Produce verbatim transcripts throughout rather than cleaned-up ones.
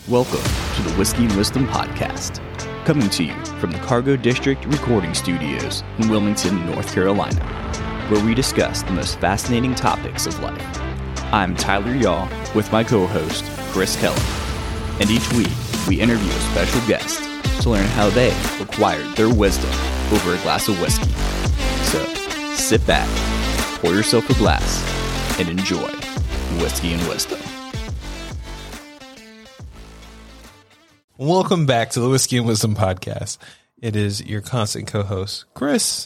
Welcome to the Whiskey and Wisdom Podcast, coming to you from the Cargo District Recording Studios in Wilmington, North Carolina, where we discuss the most fascinating topics of life. I'm Tyler Yaw with my co-host, Chris Keller, and each week we interview a special guest to learn how they acquired their wisdom over a glass of whiskey. So, sit back, pour yourself a glass, and enjoy Whiskey and Wisdom. Welcome back to the Whiskey and Wisdom Podcast. It is your constant co-host, Chris.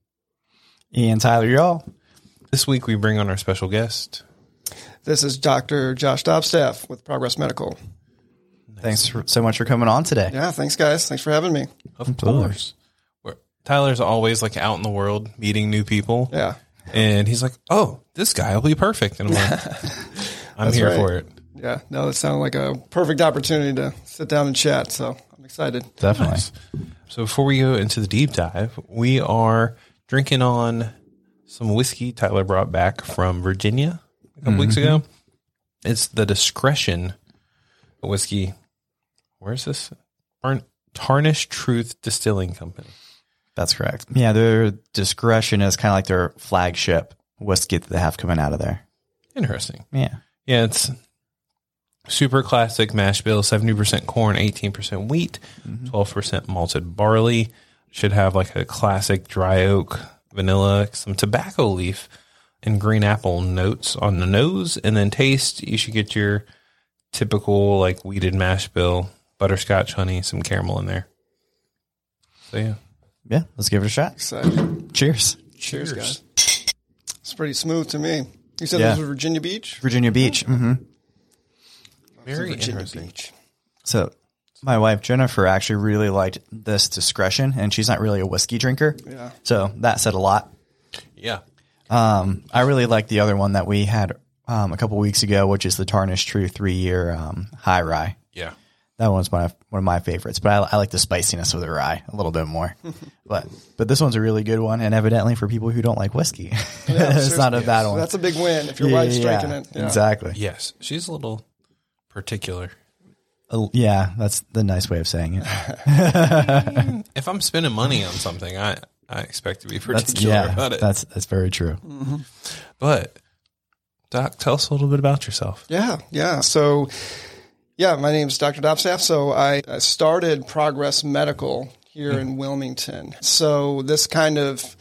And Tyler Yaw. This week we bring on our special guest. This is Doctor Josh Dobstaff with Progress Medical. Nice. Thanks for, so much for coming on today. Yeah, thanks, guys. Thanks for having me. Of Absolutely. course. We're, Tyler's always like out in the world meeting new people. Yeah. And he's like, oh, this guy will be perfect. And I'm like, I'm here right. for it. Yeah, no, it sounded like a perfect opportunity to sit down and chat, so I'm excited. Definitely. Nice. So before we go into the deep dive, we are drinking on some whiskey Tyler brought back from Virginia a couple mm-hmm. weeks ago. It's the Discretion whiskey. Where is this? Tarnished Truth Distilling Company. That's correct. Yeah, their Discretion is kind of like their flagship whiskey that they have coming out of there. Interesting. Yeah. Yeah, it's super classic mash bill, seventy percent corn, eighteen percent wheat, mm-hmm. twelve percent malted barley. Should have like a classic dry oak, vanilla, some tobacco leaf, and green apple notes on the nose. And then taste, you should get your typical like weeded mash bill, butterscotch, honey, some caramel in there. So yeah. Yeah, let's give it a shot. Excited. Cheers. Cheers, guys. It's pretty smooth to me. You said yeah. this was Virginia Beach? Virginia Beach. Mm-hmm. Very Virginia interesting. Beach. So my wife, Jennifer, actually really liked this Discretion, and she's not really a whiskey drinker. Yeah. So that said a lot. Yeah. Um, I really like the other one that we had um, a couple weeks ago, which is the Tarnished Truth three-year um, high rye. Yeah. That one's one of, one of my favorites, but I, I like the spiciness of the rye a little bit more. but but this one's a really good one, and evidently for people who don't like whiskey, Yeah, it's not a yes. bad one. That's a big win if your yeah, wife's yeah, drinking it. Yeah. Exactly. Yes. She's a little particular. Uh, yeah, that's the nice way of saying it. If I'm spending money on something, I, I expect to be particular that's, yeah, about it. That's that's very true. Mm-hmm. But, Doc, tell us a little bit about yourself. Yeah, yeah. So, yeah, my name is Doctor Dobstaff. So I, I started Progress Medical here mm-hmm. in Wilmington. So this kind of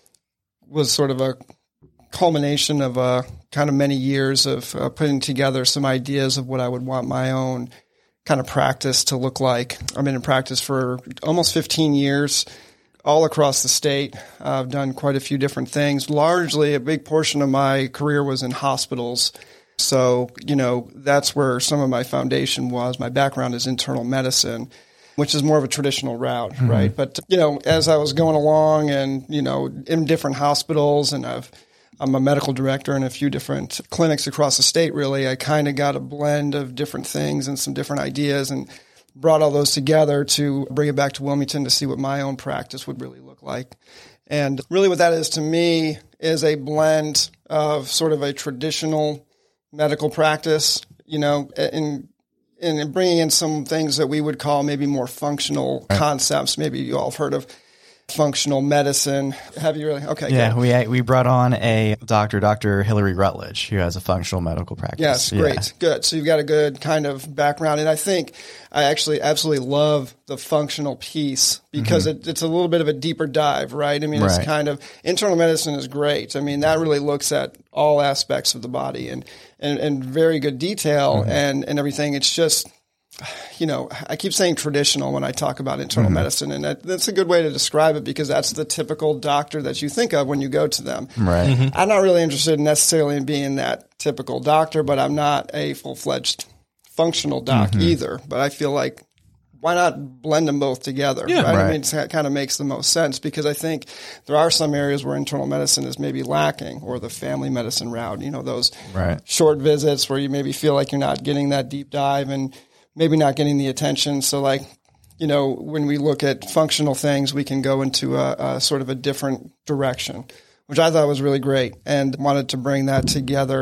was sort of a culmination of uh, kind of many years of uh, putting together some ideas of what I would want my own kind of practice to look like. I've been in practice for almost fifteen years, all across the state. Uh, I've done quite a few different things. Largely, a big portion of my career was in hospitals. So, you know, that's where some of my foundation was. My background is internal medicine, which is more of a traditional route, mm-hmm. right? But, you know, as I was going along and, you know, in different hospitals, and I've I'm a medical director in a few different clinics across the state, really. I kind of got a blend of different things and some different ideas and brought all those together to bring it back to Wilmington to see what my own practice would really look like. And really what that is to me is a blend of sort of a traditional medical practice, you know, in in bringing in some things that we would call maybe more functional concepts. Maybe you all have heard of functional medicine. Have you really? Okay. Yeah, good. we we brought on a doctor, Doctor Hillary Rutledge, who has a functional medical practice. Yes, great, yeah. good. So you've got a good kind of background, and I think I actually absolutely love the functional piece because mm-hmm. it, it's a little bit of a deeper dive, right? I mean, right. it's kind of internal medicine is great. I mean, that really looks at all aspects of the body and and, and very good detail mm-hmm. and and everything. It's just, you know, I keep saying traditional when I talk about internal mm-hmm. medicine, and that, that's a good way to describe it because that's the typical doctor that you think of when you go to them. Right. Mm-hmm. I'm not really interested necessarily in being that typical doctor, but I'm not a full-fledged functional doc mm-hmm. either. But I feel like why not blend them both together? Yeah, right? right. I mean, it kind of makes the most sense because I think there are some areas where internal medicine is maybe lacking, or the family medicine route, you know, those right. short visits where you maybe feel like you're not getting that deep dive and maybe not getting the attention. So like, you know, when we look at functional things, we can go into a, a sort of a different direction, which I thought was really great and wanted to bring that together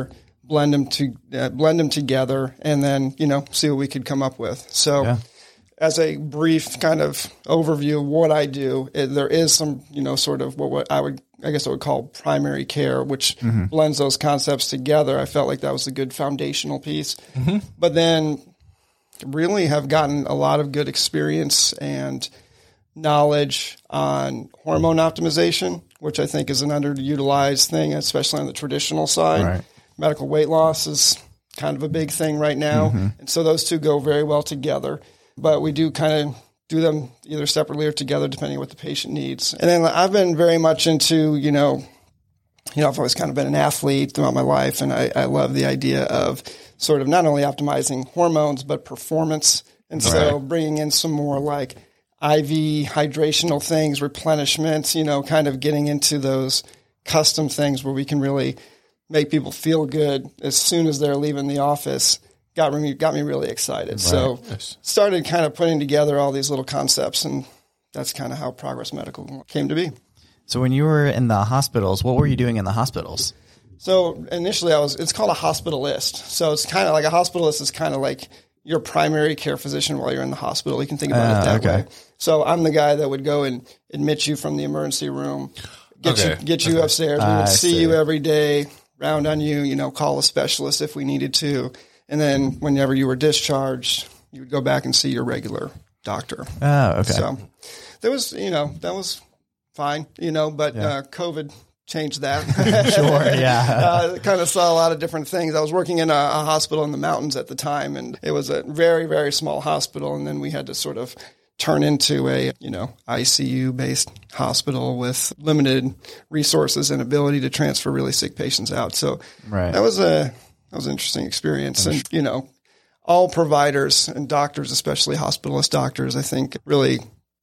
blend them to uh, blend them together, and then, you know, see what we could come up with. So Yeah. as a brief kind of overview of what I do, it, there is some, you know, sort of what, what I would, I guess I would call primary care, which mm-hmm. blends those concepts together. I felt like that was a good foundational piece. Mm-hmm. But then really have gotten a lot of good experience and knowledge on hormone optimization, which I think is an underutilized thing, especially on the traditional side. Right. Medical weight loss is kind of a big thing right now. Mm-hmm. And so those two go very well together. But we do kind of do them either separately or together, depending on what the patient needs. And then I've been very much into, you know, you know, I've always kind of been an athlete throughout my life, and I, I love the idea of sort of not only optimizing hormones, but performance. And so right. bringing in some more like I V hydrational things, replenishment, you know, kind of getting into those custom things where we can really make people feel good as soon as they're leaving the office. Got me, got me really excited. Right. So yes. started kind of putting together all these little concepts, and that's kind of how Progress Medical came to be. So when you were in the hospitals, what were you doing in the hospitals? So initially I was, it's called a hospitalist. So it's kind of like a hospitalist is kind of like your primary care physician while you're in the hospital. You can think about uh, it that okay. way. So I'm the guy that would go and admit you from the emergency room, get okay. you, get you okay. upstairs. We would I see, see you every day, round on you, you know, call a specialist if we needed to. And then whenever you were discharged, you would go back and see your regular doctor. Oh, okay. So there was, you know, that was fine, you know, but yeah. uh, COVID changed that. Sure, yeah. uh, kind of saw a lot of different things. I was working in a, a hospital in the mountains at the time, and it was a very, very small hospital. And then we had to sort of turn into a, you know, I C U-based hospital with limited resources and ability to transfer really sick patients out. So right. that was a that was an interesting experience. And, you know, all providers and doctors, especially hospitalist doctors, I think really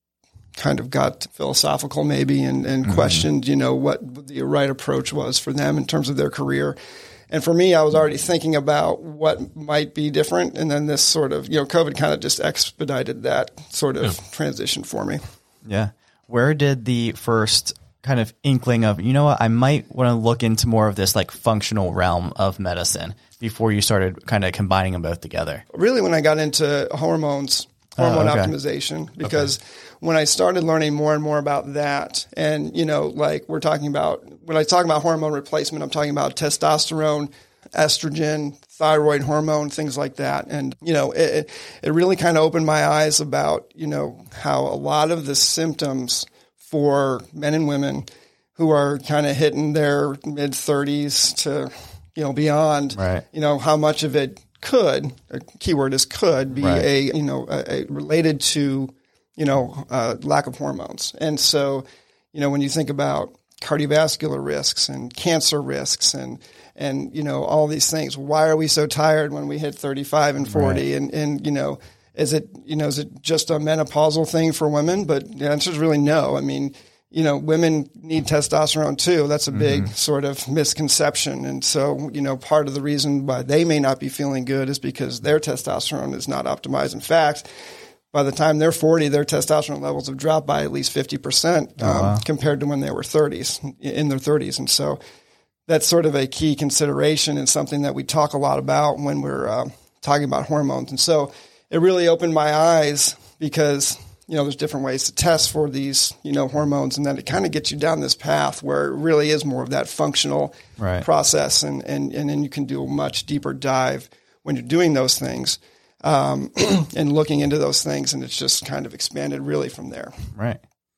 kind of got philosophical maybe and, and mm-hmm. questioned, you know, what the right approach was for them in terms of their career. And for me, I was already thinking about what might be different. And then this sort of, you know, COVID kind of just expedited that sort of yeah. transition for me. Yeah. Where did the first kind of inkling of, you know what, I might want to look into more of this like functional realm of medicine before you started kind of combining them both together? Really, when I got into hormones, hormone oh, okay. optimization, because okay. when I started learning more and more about that, and, you know, like we're talking about, when I talk about hormone replacement, I'm talking about testosterone, estrogen, thyroid hormone, things like that. And, you know, it, it really kind of opened my eyes about, you know, how a lot of the symptoms for men and women who are kind of hitting their mid thirties to, you know, beyond, right. you know, how much of it could, a keyword is could, be right. a, you know, a, a related to, you know, uh, lack of hormones. And so, you know, when you think about cardiovascular risks and cancer risks and, and, you know, all these things, why are we so tired when we hit thirty-five and forty? Right. And, and, you know, is it, you know, is it just a menopausal thing for women? But the answer is really no. I mean, you know, women need testosterone too. That's a big mm-hmm. sort of misconception. And so, you know, part of the reason why they may not be feeling good is because their testosterone is not optimized. In fact, by the time they're forty, their testosterone levels have dropped by at least fifty percent um, oh, wow. compared to when they were thirties, in their thirties. And so that's sort of a key consideration and something that we talk a lot about when we're uh, talking about hormones. And so it really opened my eyes because, you know, there's different ways to test for these, you know, hormones, and then it kind of gets you down this path where it really is more of that functional right. process. And, and, and then you can do a much deeper dive when you're doing those things um, and looking into those things. And it's just kind of expanded really from there. Right.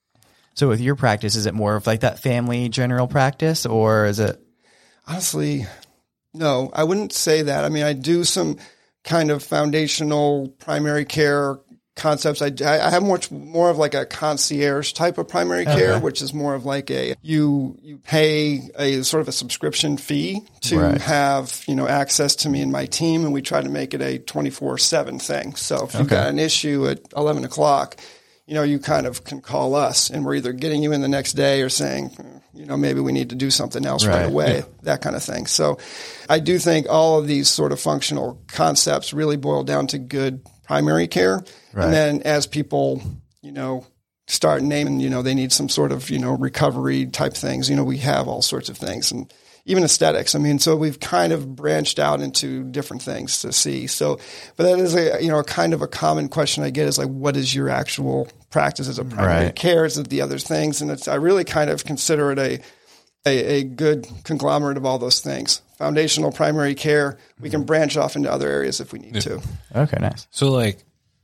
So with your practice, is it more of like that family general practice, or is it? Honestly, no, I wouldn't say that. I mean, I do some kind of foundational primary care concepts. I, I have much more of like a concierge type of primary care, okay. which is more of like a, you, you pay a sort of a subscription fee to right. have, you know, access to me and my team. And we try to make it a twenty-four seven thing. So if you've okay. got an issue at eleven o'clock, you know, you kind of can call us and we're either getting you in the next day or saying, you know, maybe we need to do something else right, right away, yeah. that kind of thing. So I do think all of these sort of functional concepts really boil down to good primary care. Right. And then as people, you know, start naming, you know, they need some sort of, you know, recovery type things, you know, we have all sorts of things. And even aesthetics. I mean, so we've kind of branched out into different things to see. So, but that is a, you know, kind of a common question I get is like, what is your actual practice as a primary Right. care? Is it the other things? And it's, I really kind of consider it a, a, a good conglomerate of all those things. Foundational primary care. We can branch off into other areas if we need to. Okay, nice. So, like,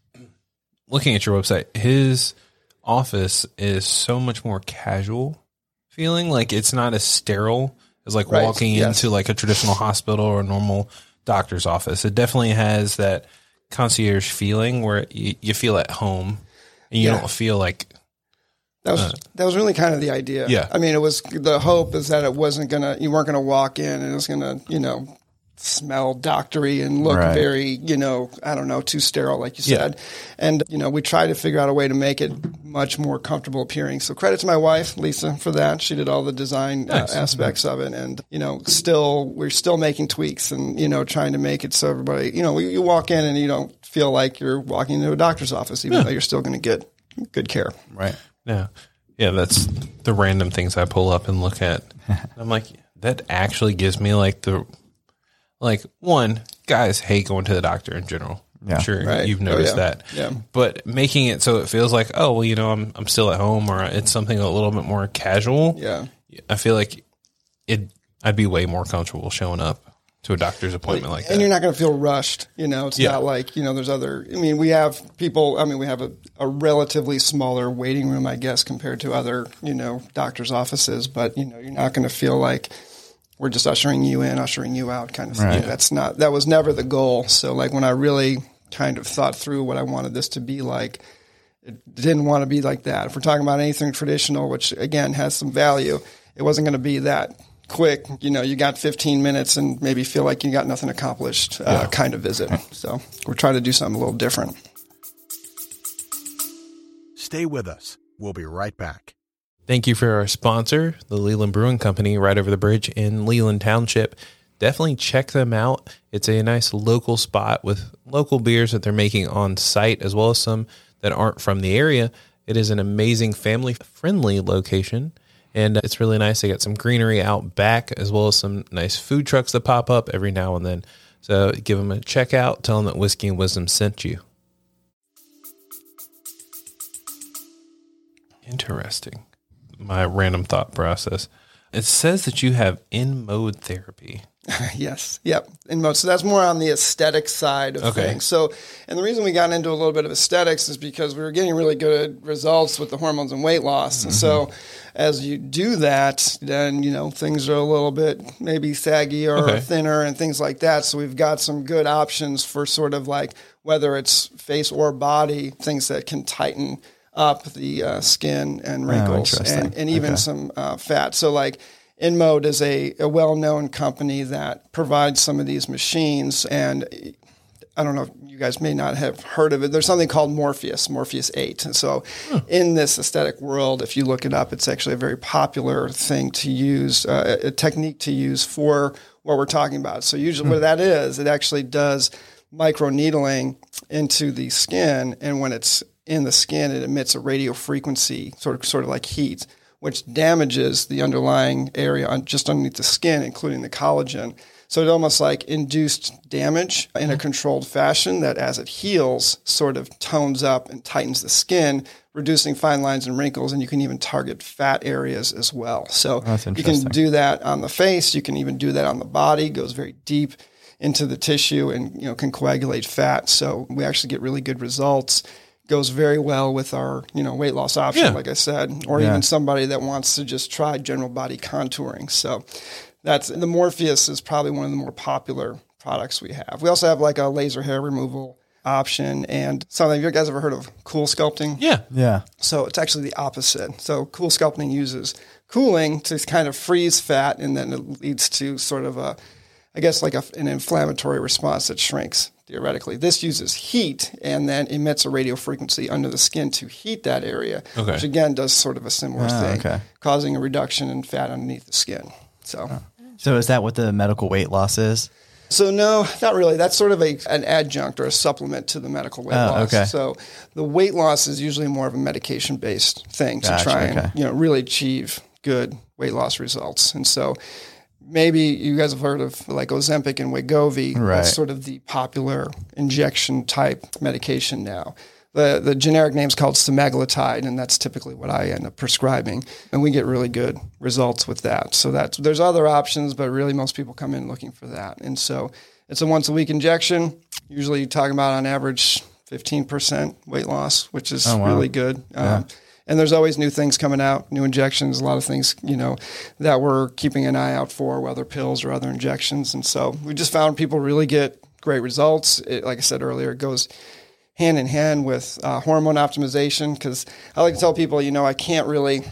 looking at your website, his office is so much more casual feeling. Like, it's not as sterile as, like, Right, walking yes. into, like, a traditional hospital or a normal doctor's office. It definitely has that concierge feeling where you, you feel at home and you Yeah. don't feel like, That was Uh, that was really kind of the idea. Yeah. I mean, it was the hope is that it wasn't gonna you weren't gonna walk in and it was gonna you know smell doctory and look Right. very you know I don't know too sterile like you Yeah. said, and you know we tried to figure out a way to make it much more comfortable appearing. So credit to my wife Lisa for that. She did all the design Nice. uh, aspects of it, and you know still we're still making tweaks and you know trying to make it so everybody you know you, you walk in and you don't feel like you're walking into a doctor's office, even though you're still going to get good care. Right. yeah. Yeah, that's the random things I pull up and look at. I'm like, that actually gives me like the, like one, guys hate going to the doctor in general. Yeah. I'm sure Right. you've Oh, noticed yeah. that. Yeah. But making it so it feels like, oh, well, you know, I'm I'm still at home, or it's something a little bit more casual. Yeah. I feel like it. I'd be way more comfortable showing up to a doctor's appointment like that. And you're not going to feel rushed. You know, it's Yeah. not like, you know, there's other, I mean, we have people, I mean, we have a, a relatively smaller waiting room, I guess, compared to other, you know, doctor's offices, but, you know, you're not going to feel like we're just ushering you in, ushering you out kind of thing. Right. That's not, that was never the goal. So like when I really kind of thought through what I wanted this to be like, it didn't want to be like that. If we're talking about anything traditional, which again has some value, it wasn't going to be that quick, you know, you got fifteen minutes and maybe feel like you got nothing accomplished uh, kind of visit. So we're trying to do something a little different. Stay with us. We'll be right back. Thank you for our sponsor, the Leland Brewing Company, right over the bridge in Leland Township. Definitely check them out. It's a nice local spot with local beers that they're making on site, as well as some that aren't from the area. It is an amazing family-friendly location, and it's really nice. They got some greenery out back, as well as some nice food trucks that pop up every now and then. So give them a check out. Tell them that Whiskey and Wisdom sent you. Interesting. My random thought process. It says that you have in-mode therapy. Yes. Yep. And most, so that's more on the aesthetic side of Okay. things. So, and the reason we got into a little bit of aesthetics is because we were getting really good results with the hormones and weight loss. And so as you do that, then, you know, things are a little bit maybe saggy or Okay. thinner and things like that. So we've got some good options for sort of like, whether it's face or body, things that can tighten up the uh, skin and wrinkles interesting. and, and even Okay. some uh, fat. So like, InMode is a, a well-known company that provides some of these machines, and I don't know, you guys may not have heard of it. There's something called Morpheus, Morpheus eight. And so in this aesthetic world, if you look it up, it's actually a very popular thing to use, uh, a technique to use for what we're talking about. So usually what that is, it actually does microneedling into the skin, and when it's in the skin, it emits a radio frequency, sort of, sort of like heat, which damages the underlying area on just underneath the skin, including the collagen. So it almost like induced damage in a controlled fashion that as it heals, sort of tones up and tightens the skin, reducing fine lines and wrinkles, and you can even target fat areas as well. So That's you can interesting. do that on the face, you can even do that on the body, goes very deep into the tissue and you know can coagulate fat. So we actually get really good results. Goes very well with our, you know, weight loss option, Yeah. like I said, or Yeah. even somebody that wants to just try general body contouring. So that's the Morpheus is probably one of the more popular products we have. We also have like a laser hair removal option and something. Have you guys ever heard of cool sculpting? Yeah. Yeah. So it's actually the opposite. So cool sculpting uses cooling to kind of freeze fat, and then it leads to sort of a, I guess like a, an inflammatory response that shrinks theoretically. This uses heat and then emits a radio frequency under the skin to heat that area, Okay. which again does sort of a similar Ah, thing, okay. causing a reduction in fat underneath the skin. So, So is that what the medical weight loss is? so no, not really. That's sort of a an adjunct or a supplement to the medical weight Oh, loss. okay. So the weight loss is usually more of a medication based thing to Gotcha, try and okay. you know really achieve good weight loss results. And so maybe you guys have heard of like Ozempic and Wegovy. Right. That's sort of the popular injection type medication now. The the generic name is called semaglutide, and that's typically what I end up prescribing. And we get really good results with that. So that's, there's other options, but really most people come in looking for that. And so it's a once a week injection. Usually you're talking about on average fifteen percent weight loss, which is oh, wow. really good. Yeah. Um, and there's always new things coming out, new injections, a lot of things, you know, that we're keeping an eye out for, whether pills or other injections. And so we just found people really get great results. It, like I said earlier, it goes hand in hand with uh, hormone optimization, because I like to tell people, you know, I can't really,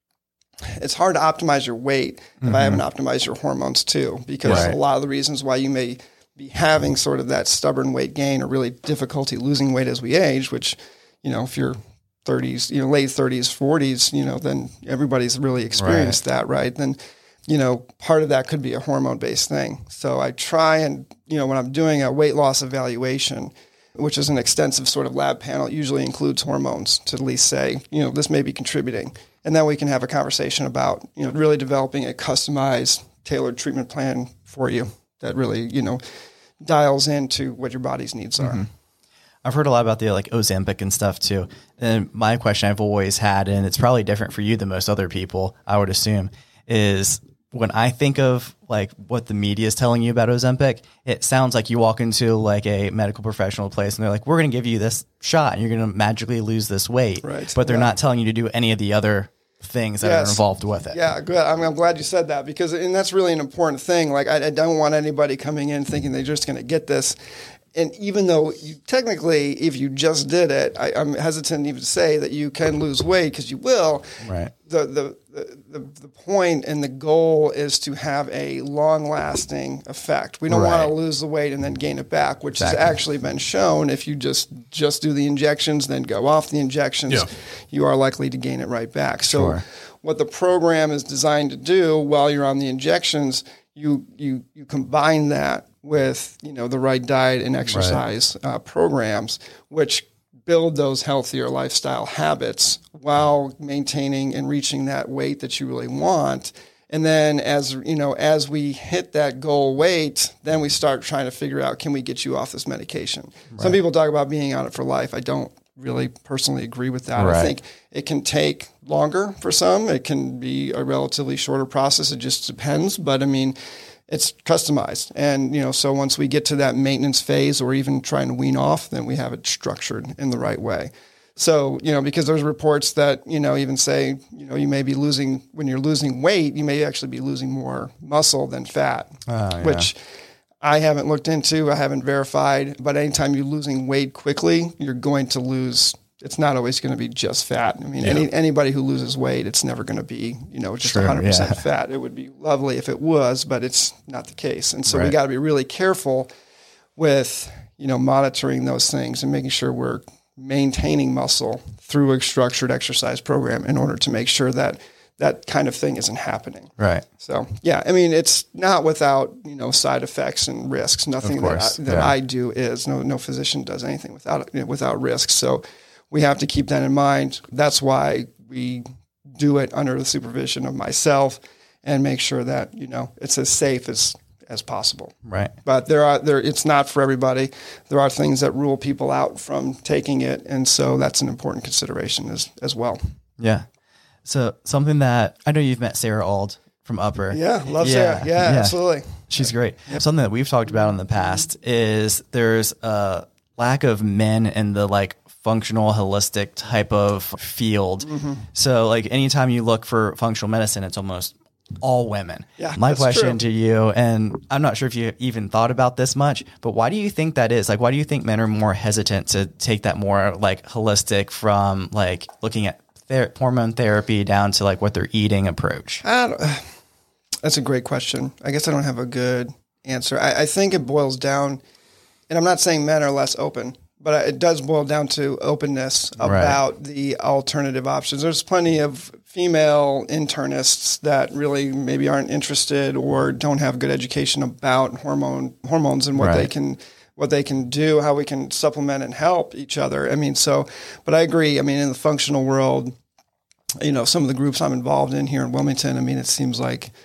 it's hard to optimize your weight if mm-hmm. I haven't optimized your hormones too, because right. a lot of the reasons why you may be having sort of that stubborn weight gain or really difficulty losing weight as we age, which, you know, if you're thirties, you know, late thirties, forties, you know, then everybody's really experienced right. that, right? Then, you know, part of that could be a hormone-based thing. So I try and, you know, when I'm doing a weight loss evaluation, which is an extensive sort of lab panel, it usually includes hormones to at least say, you know, this may be contributing. And then we can have a conversation about, you know, really developing a customized, tailored treatment plan for you that really, you know, dials into what your body's needs are. Mm-hmm. I've heard a lot about the like Ozempic and stuff too. And my question I've always had, and it's probably different for you than most other people, I would assume, is when I think of like what the media is telling you about Ozempic, it sounds like you walk into like a medical professional place and they're like, we're going to give you this shot and you're going to magically lose this weight. Right. But they're yeah. not telling you to do any of the other things that yes. are involved with it. Yeah, good. I'm, I'm glad you said that, because, and that's really an important thing. Like, I, I don't want anybody coming in thinking they're just going to get this. And even though you technically, if you just did it, I, I'm hesitant even to say that you can lose weight, because you will. Right. The, the the the point and the goal is to have a long-lasting effect. We don't right. want to lose the weight and then gain it back, which exactly. has actually been shown. If you just just do the injections, then go off the injections, yeah. you are likely to gain it right back. So sure. what the program is designed to do while you're on the injections, you you you combine that with, you know, the right diet and exercise right. uh, programs, which build those healthier lifestyle habits while maintaining and reaching that weight that you really want. And then as, you know, as we hit that goal weight, then we start trying to figure out, can we get you off this medication? Right. Some people talk about being on it for life. I don't really personally agree with that. Right. I think it can take longer for some. It can be a relatively shorter process. It just depends. But I mean, it's customized. And, you know, so once we get to that maintenance phase or even trying to wean off, then we have it structured in the right way. So, you know, because there's reports that, you know, even say, you know, you may be losing, when you're losing weight, you may actually be losing more muscle than fat, oh, yeah. which I haven't looked into, I haven't verified. But anytime you're losing weight quickly, you're going to lose. It's not always going to be just fat. I mean, yeah. any anybody who loses weight, it's never going to be, you know, just sure, one hundred percent yeah. fat. It would be lovely if it was, but it's not the case. And so right. we got to be really careful with, you know, monitoring those things and making sure we're maintaining muscle through a structured exercise program in order to make sure that that kind of thing isn't happening. Right. So, yeah, I mean, it's not without, you know, side effects and risks. Nothing that, I, that yeah. I do is. No no physician does anything without you know, without risks. So we have to keep that in mind. That's why we do it under the supervision of myself and make sure that, you know, it's as safe as as possible. Right. But there are there it's not for everybody. There are things that rule people out from taking it, and so that's an important consideration as as well. Yeah. So something that I know you've met Sarah Auld from Upper. Yeah, love yeah, Sarah. Yeah, yeah, absolutely. She's great. Yep. Something that we've talked about in the past is there's a lack of men in the like functional holistic type of field. Mm-hmm. So like anytime you look for functional medicine, it's almost all women. Yeah, My question true. to you, and I'm not sure if you even thought about this much, but why do you think that is? Like, why do you think men are more hesitant to take that more like holistic from like looking at ther- hormone therapy down to like what they're eating approach? I don't, that's a great question. I guess I don't have a good answer. I, I think it boils down, and I'm not saying men are less open, but it does boil down to openness about right. the alternative options. There's plenty of female internists that really maybe aren't interested or don't have good education about hormone hormones and what right. they can what they can do, how we can supplement and help each other. I mean, so, but I agree. I mean, in the functional world, you know, some of the groups I'm involved in here in Wilmington, I mean, it seems like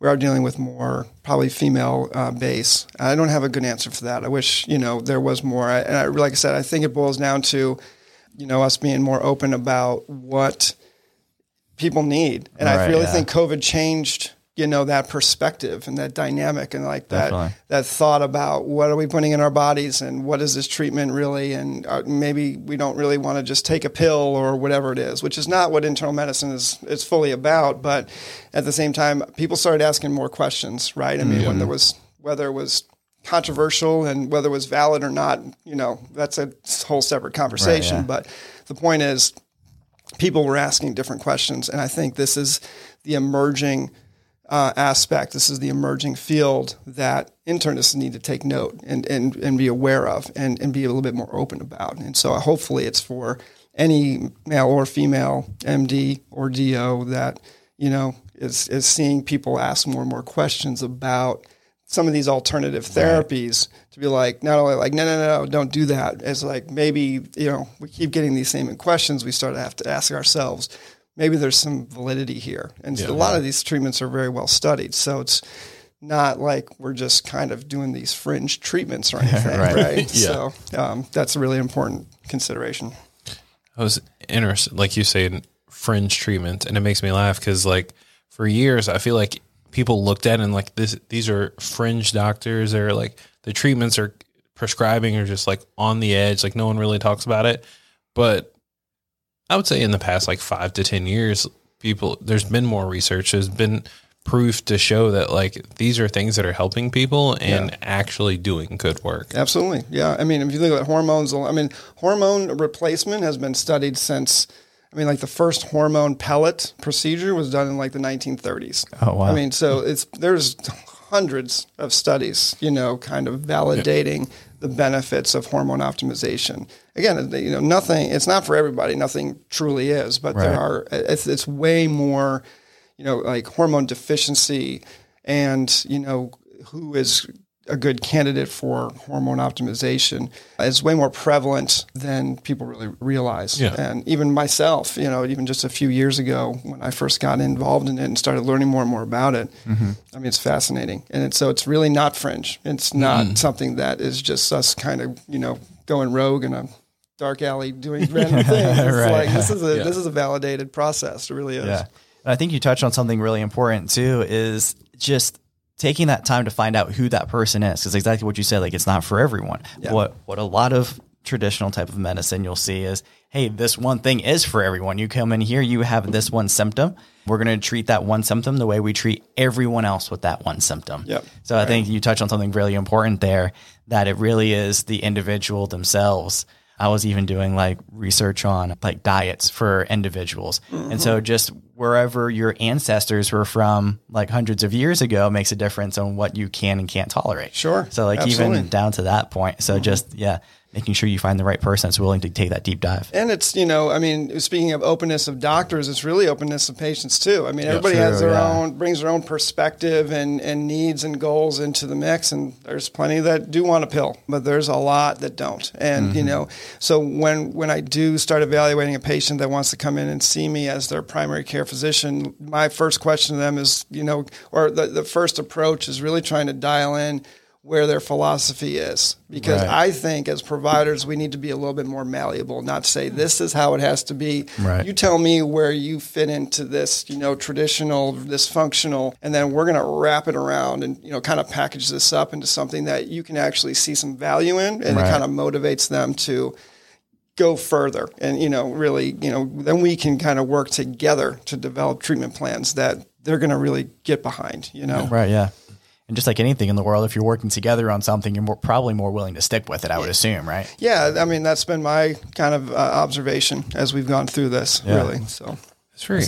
we are dealing with more probably female uh, base. I don't have a good answer for that. I wish, you know, there was more. I, and I, like I said, I think it boils down to, you know, us being more open about what people need. And right, I really yeah. think COVID changed, you know, that perspective and that dynamic and like that, Definitely. that thought about what are we putting in our bodies and what is this treatment really? And uh, maybe we don't really want to just take a pill or whatever it is, which is not what internal medicine is, is fully about. But at the same time, people started asking more questions, right? I mean, mm-hmm. when there was, whether it was controversial and whether it was valid or not, you know, that's a whole separate conversation. Right, yeah. But the point is people were asking different questions. And I think this is the emerging Uh, aspect. This is the emerging field that internists need to take note and, and, and be aware of and, and be a little bit more open about. And so hopefully it's for any male or female M D or D O that, you know, is, is seeing people ask more and more questions about some of these alternative therapies right. to be like, not only like, no, no, no, no, don't do that. It's like, maybe, you know, we keep getting these same questions. We start to have to ask ourselves, maybe there's some validity here. And yeah, a lot yeah. of these treatments are very well studied. So it's not like we're just kind of doing these fringe treatments or anything, right? right? yeah. So um, that's a really important consideration. I was interested, like you say, in fringe treatment, and it makes me laugh because, like, for years, I feel like people looked at it and, like, this, these are fringe doctors. They're, like, the treatments are prescribing are just, like, on the edge. Like, no one really talks about it. But I would say in the past like five to ten years, people, there's been more research. There's been proof to show that like these are things that are helping people and yeah. actually doing good work. Absolutely. Yeah. I mean, if you look at hormones, I mean, hormone replacement has been studied since, I mean, like the first hormone pellet procedure was done in like the nineteen thirties. Oh, wow. I mean, so it's, there's hundreds of studies, you know, kind of validating yeah. the benefits of hormone optimization. Again, you know, nothing, it's not for everybody. Nothing truly is, but right. there are, it's, it's way more, you know, like hormone deficiency and, you know, who is a good candidate for hormone optimization is way more prevalent than people really realize. Yeah. And even myself, you know, even just a few years ago when I first got involved in it and started learning more and more about it, mm-hmm. I mean, it's fascinating. And it's, so it's really not fringe. It's not mm. something that is just us kind of, you know, going rogue in a dark alley doing random things. It's right. like, this is a, yeah. this is a validated process. It really is. Yeah. And I think you touched on something really important too, is just taking that time to find out who that person is. Because exactly what you said, like it's not for everyone. Yeah. What what a lot of traditional type of medicine you'll see is, hey, this one thing is for everyone. You come in here, you have this one symptom. We're going to treat that one symptom the way we treat everyone else with that one symptom. Yep. So right. I think you touched on something really important there, that it really is the individual themselves. I was even doing like research on like diets for individuals. Mm-hmm. And so just wherever your ancestors were from like hundreds of years ago makes a difference on what you can and can't tolerate. Sure. So like Absolutely. Even down to that point. So mm-hmm. just, yeah, making sure you find the right person that's willing to take that deep dive. And it's, you know, I mean, speaking of openness of doctors, it's really openness of patients too. I mean, everybody yeah, true, has their yeah. own, brings their own perspective and, and needs and goals into the mix. And there's plenty that do want a pill, but there's a lot that don't. And, mm-hmm. you know, so when, when I do start evaluating a patient that wants to come in and see me as their primary care physician, my first question to them is, you know, or the, the first approach is really trying to dial in where their philosophy is. Because right. I think as providers, we need to be a little bit more malleable, not say this is how it has to be. Right. You tell me where you fit into this, you know, traditional, this functional, and then we're going to wrap it around and, you know, kind of package this up into something that you can actually see some value in, and right. it kind of motivates them to go further. And, you know, really, you know, then we can kind of work together to develop treatment plans that they're going to really get behind, you know? Right. Yeah. And just like anything in the world, if you're working together on something, you're more, probably more willing to stick with it, I would assume, right? Yeah, I mean, that's been my kind of uh, observation as we've gone through this, yeah. really. So it's very,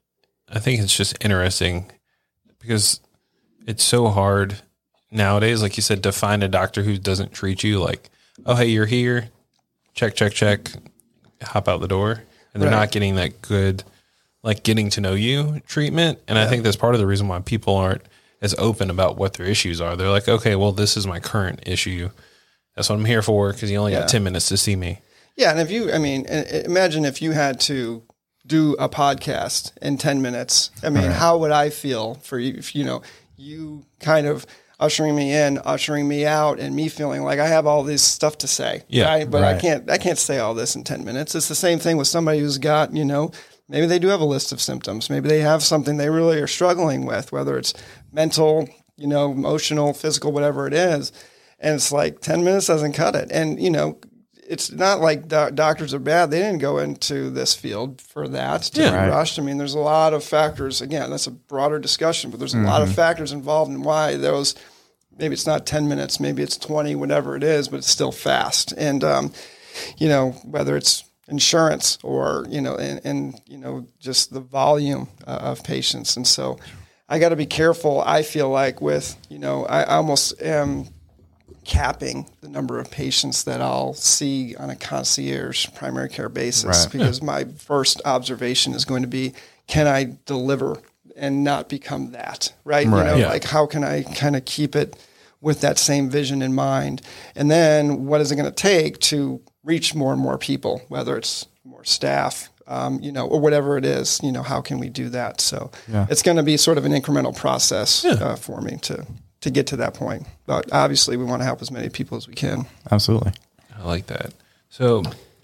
I think it's just interesting because it's so hard nowadays, like you said, to find a doctor who doesn't treat you like, oh, hey, you're here, check, check, check, hop out the door. And they're right. not getting that good, like getting to know you treatment. And yeah. I think that's part of the reason why people aren't as open about what their issues are. They're like, okay, well, this is my current issue. That's what I'm here for, because you only yeah. got ten minutes to see me. Yeah, and if you, I mean, imagine if you had to do a podcast in ten minutes. I mean, right. how would I feel for you? If, you know, you kind of ushering me in, ushering me out, and me feeling like I have all this stuff to say. Yeah, right? But right. I can't I can't say all this in ten minutes. It's the same thing with somebody who's got, you know, maybe they do have a list of symptoms. Maybe they have something they really are struggling with, whether it's mental, you know, emotional, physical, whatever it is. And it's like ten minutes doesn't cut it. And, you know, it's not like do- doctors are bad. They didn't go into this field for that to Yeah. be Right. rushed. I mean, there's a lot of factors. Again, that's a broader discussion, but there's a lot of factors involved in why those, maybe it's not ten minutes, maybe it's twenty, whatever it is, but it's still fast. And, um, you know, whether it's insurance or, you know, and, and you know, just the volume uh, of patients. And so I got to be careful, I feel like, with, you know, I almost am capping the number of patients that I'll see on a concierge primary care basis Right. because my first observation is going to be, can I deliver and not become that, right? Right. You know, Yeah. like how can I kind of keep it with that same vision in mind? And then what is it going to take to reach more and more people, whether it's more staff, um, you know, or whatever it is, you know, how can we do that? So Yeah. it's going to be sort of an incremental process Yeah. uh, for me to, to get to that point. But obviously we want to help as many people as we can. Absolutely. I like that. So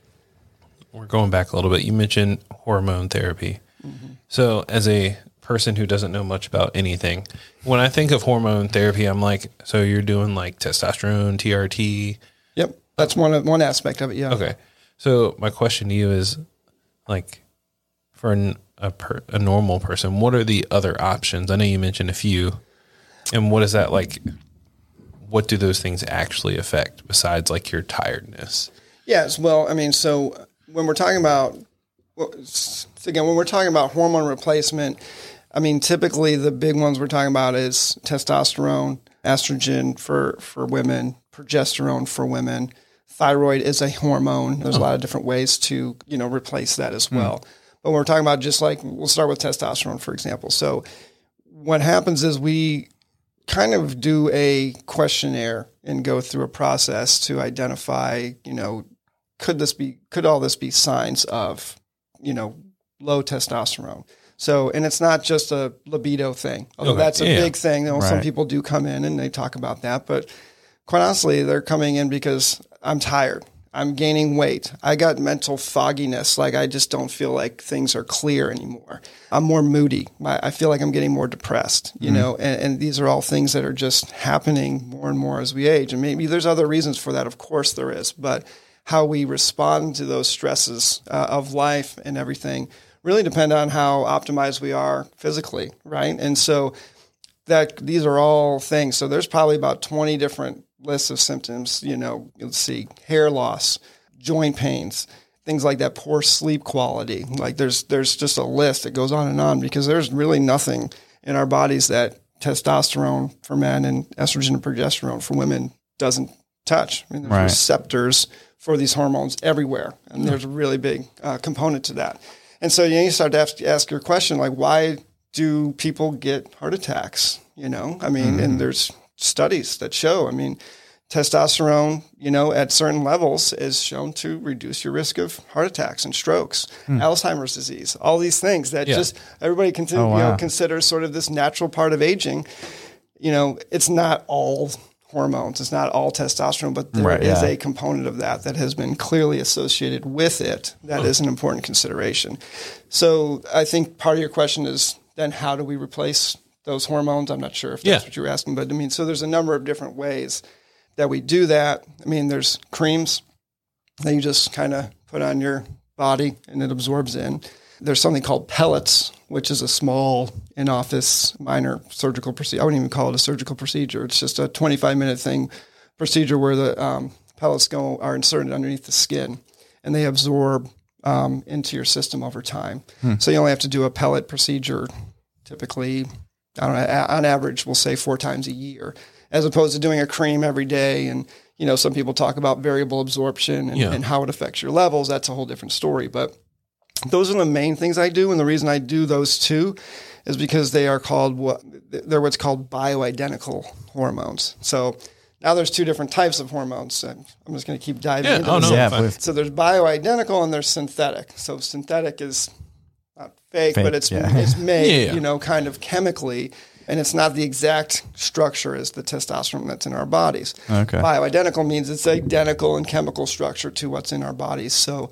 we're going back a little bit. You mentioned hormone therapy. Mm-hmm. So as a person who doesn't know much about anything, when I think of hormone therapy, I'm like, so you're doing like testosterone, T R T. Yep. That's one of, one aspect of it. Yeah. Okay. So my question to you is like for an, a, per, a normal person, what are the other options? I know you mentioned a few. And what is that like? What do those things actually affect besides like your tiredness? Yes. Well, I mean, so when we're talking about, well, s- again, when we're talking about hormone replacement, I mean, typically the big ones we're talking about is testosterone, estrogen for, for women, progesterone for women. Thyroid is a hormone. There's a lot of different ways to, you know, replace that as well. But when we're talking about just like, we'll start with testosterone, for example. So what happens is we kind of do a questionnaire and go through a process to identify, you know, could this be, could all this be signs of, you know, low testosterone? So, and it's not just a libido thing, although Okay. that's a Yeah. big thing. You know, some Right. people do come in and they talk about that, but quite honestly, they're coming in because I'm tired. I'm gaining weight. I got mental fogginess. Like I just don't feel like things are clear anymore. I'm more moody. My, I feel like I'm getting more depressed, you know, and, and these are all things that are just happening more and more as we age. And maybe there's other reasons for that. Of course there is, but how we respond to those stresses uh, of life and everything really depend on how optimized we are physically. Right. And so that these are all things. So there's probably about twenty different lists of symptoms, you know, let's see, hair loss, joint pains, things like that, poor sleep quality. Like there's there's just a list that goes on and on because there's really nothing in our bodies that testosterone for men and estrogen and progesterone for women doesn't touch. I mean, there's Right. receptors for these hormones everywhere, and there's a really big uh, component to that. And so you, know, you start to ask, ask your question, like, why do people get heart attacks? You know, I mean, and there's studies that show, I mean, testosterone, you know, at certain levels is shown to reduce your risk of heart attacks and strokes, Alzheimer's disease, all these things that Yeah. just everybody continue, Oh, you know, wow. considers sort of this natural part of aging. You know, it's not all hormones, it's not all testosterone, but there Right, is yeah. a component of that that has been clearly associated with it. That is an important consideration. So I think part of your question is then how do we replace those hormones? I'm not sure if that's Yeah. what you were asking, but I mean, so there's a number of different ways that we do that. I mean, there's creams that you just kind of put on your body and it absorbs in. There's something called pellets, which is a small in-office minor surgical procedure. I wouldn't even call it a surgical procedure. It's just a twenty-five minute thing procedure where the um, pellets go are inserted underneath the skin and they absorb um, into your system over time. So you only have to do a pellet procedure typically, I don't know, a- on average, we'll say four times a year, as opposed to doing a cream every day. And, you know, some people talk about variable absorption and, Yeah. and how it affects your levels. That's a whole different story. But those are the main things I do. And the reason I do those two is because they are called what they're what's called bioidentical hormones. So now there's two different types of hormones. I'm I'm just going to keep diving Yeah. into Oh, this. no. Yeah, fine. please. So there's bioidentical and there's synthetic. So synthetic is not fake, Fake, but it's yeah. it's made, Yeah. you know, kind of chemically. and it's not the exact structure as the testosterone that's in our bodies. Okay. Bioidentical means it's identical in chemical structure to what's in our bodies. So